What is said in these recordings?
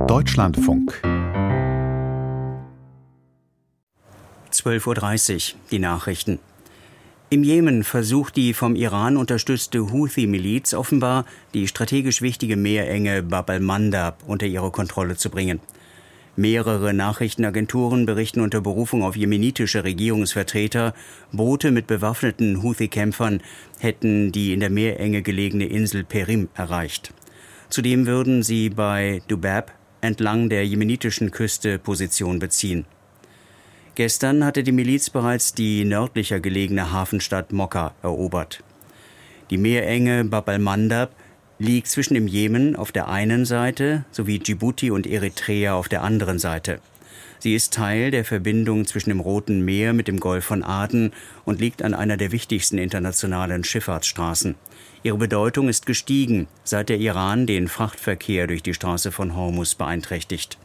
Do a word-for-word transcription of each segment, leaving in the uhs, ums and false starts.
Deutschlandfunk. zwölf Uhr dreißig, die Nachrichten. Im Jemen versucht die vom Iran unterstützte Houthi-Miliz offenbar, die strategisch wichtige Meerenge Bab al-Mandab unter ihre Kontrolle zu bringen. Mehrere Nachrichtenagenturen berichten unter Berufung auf jemenitische Regierungsvertreter, Boote mit bewaffneten Houthi-Kämpfern hätten die in der Meerenge gelegene Insel Perim erreicht. Zudem würden sie bei Dubab entlang der jemenitischen Küste Position beziehen. Gestern hatte die Miliz bereits die nördlicher gelegene Hafenstadt Mokka erobert. Die Meerenge Bab al-Mandab liegt zwischen dem Jemen auf der einen Seite sowie Djibouti und Eritrea auf der anderen Seite. Sie ist Teil der Verbindung zwischen dem Roten Meer mit dem Golf von Aden und liegt an einer der wichtigsten internationalen Schifffahrtsstraßen. Ihre Bedeutung ist gestiegen, seit der Iran den Frachtverkehr durch die Straße von Hormuz beeinträchtigt.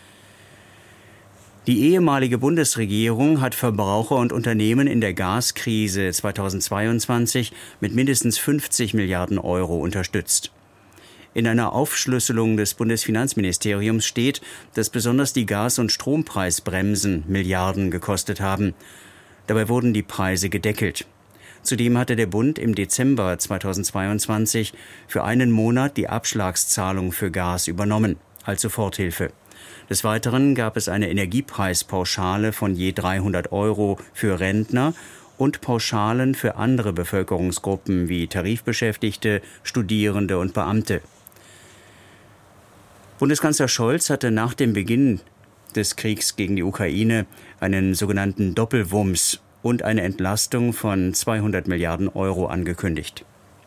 Die ehemalige Bundesregierung hat Verbraucher und Unternehmen in der Gaskrise zweitausendzweiundzwanzig mit mindestens fünfzig Milliarden Euro unterstützt. In einer Aufschlüsselung des Bundesfinanzministeriums steht, dass besonders die Gas- und Strompreisbremsen Milliarden gekostet haben. Dabei wurden die Preise gedeckelt. Zudem hatte der Bund im Dezember zweitausendzweiundzwanzig für einen Monat die Abschlagszahlung für Gas übernommen, als Soforthilfe. Des Weiteren gab es eine Energiepreispauschale von je dreihundert Euro für Rentner und Pauschalen für andere Bevölkerungsgruppen wie Tarifbeschäftigte, Studierende und Beamte. Bundeskanzler Scholz hatte nach dem Beginn des Kriegs gegen die Ukraine einen sogenannten Doppelwumms und eine Entlastung von zweihundert Milliarden Euro angekündigt.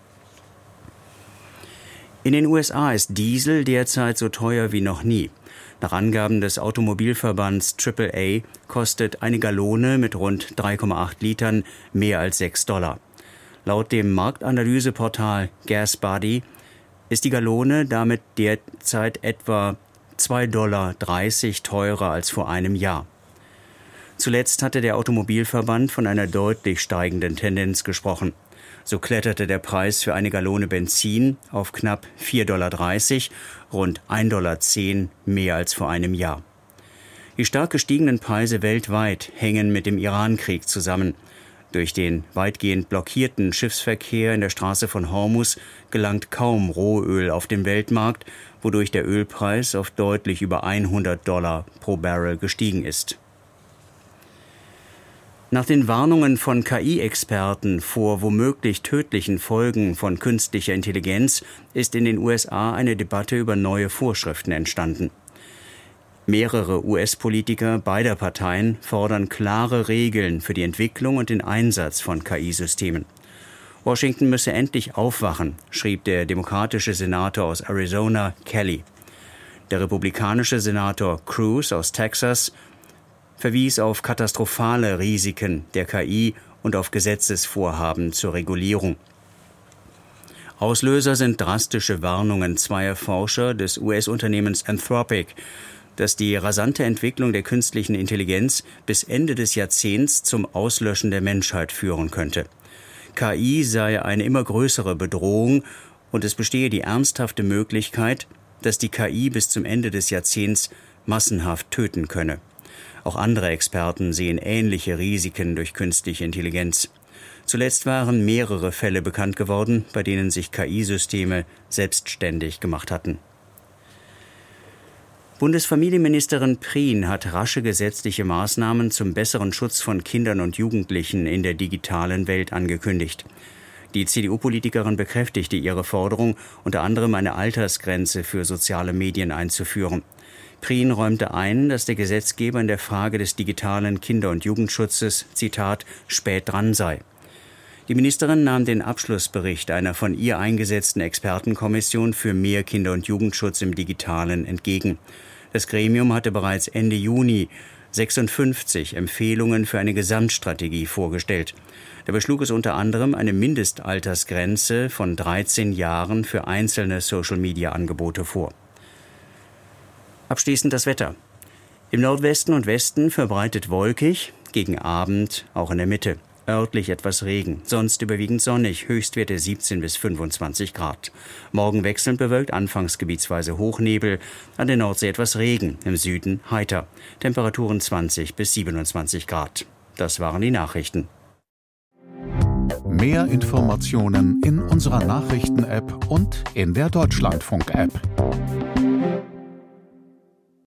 In den U S A ist Diesel derzeit so teuer wie noch nie. Nach Angaben des Automobilverbands Triple A kostet eine Gallone mit rund drei Komma acht Litern mehr als sechs Dollar. Laut dem Marktanalyseportal GasBuddy ist die Gallone damit derzeit etwa zwei Komma dreißig Dollar teurer als vor einem Jahr. Zuletzt hatte der Automobilverband von einer deutlich steigenden Tendenz gesprochen. So kletterte der Preis für eine Gallone Benzin auf knapp vier Komma dreißig Dollar, rund ein Komma zehn Dollar mehr als vor einem Jahr. Die stark gestiegenen Preise weltweit hängen mit dem Iran-Krieg zusammen. Durch den weitgehend blockierten Schiffsverkehr in der Straße von Hormuz gelangt kaum Rohöl auf den Weltmarkt, wodurch der Ölpreis auf deutlich über hundert Dollar pro Barrel gestiegen ist. Nach den Warnungen von K I-Experten vor womöglich tödlichen Folgen von künstlicher Intelligenz ist in den U S A eine Debatte über neue Vorschriften entstanden. Mehrere U S-Politiker beider Parteien fordern klare Regeln für die Entwicklung und den Einsatz von K I-Systemen. Washington müsse endlich aufwachen, schrieb der demokratische Senator aus Arizona, Kelly. Der republikanische Senator Cruz aus Texas verwies auf katastrophale Risiken der K I und auf Gesetzesvorhaben zur Regulierung. Auslöser sind drastische Warnungen zweier Forscher des U S-Unternehmens Anthropic, dass die rasante Entwicklung der künstlichen Intelligenz bis Ende des Jahrzehnts zum Auslöschen der Menschheit führen könnte. K I sei eine immer größere Bedrohung und es bestehe die ernsthafte Möglichkeit, dass die K I bis zum Ende des Jahrzehnts massenhaft töten könne. Auch andere Experten sehen ähnliche Risiken durch künstliche Intelligenz. Zuletzt waren mehrere Fälle bekannt geworden, bei denen sich K I-Systeme selbstständig gemacht hatten. Bundesfamilienministerin Prien hat rasche gesetzliche Maßnahmen zum besseren Schutz von Kindern und Jugendlichen in der digitalen Welt angekündigt. Die C D U-Politikerin bekräftigte ihre Forderung, unter anderem eine Altersgrenze für soziale Medien einzuführen. Prien räumte ein, dass der Gesetzgeber in der Frage des digitalen Kinder- und Jugendschutzes, Zitat, spät dran sei. Die Ministerin nahm den Abschlussbericht einer von ihr eingesetzten Expertenkommission für mehr Kinder- und Jugendschutz im Digitalen entgegen. Das Gremium hatte bereits Ende Juni sechsundfünfzig Empfehlungen für eine Gesamtstrategie vorgestellt. Dabei schlug es unter anderem eine Mindestaltersgrenze von dreizehn Jahren für einzelne Social-Media-Angebote vor. Abschließend das Wetter. Im Nordwesten und Westen verbreitet wolkig, gegen Abend auch in der Mitte. Örtlich etwas Regen, sonst überwiegend sonnig, Höchstwerte siebzehn bis fünfundzwanzig Grad. Morgen wechselnd bewölkt, anfangs gebietsweise Hochnebel, an der Nordsee etwas Regen, im Süden heiter. Temperaturen zwanzig bis siebenundzwanzig Grad. Das waren die Nachrichten. Mehr Informationen in unserer Nachrichten-App und in der Deutschlandfunk-App.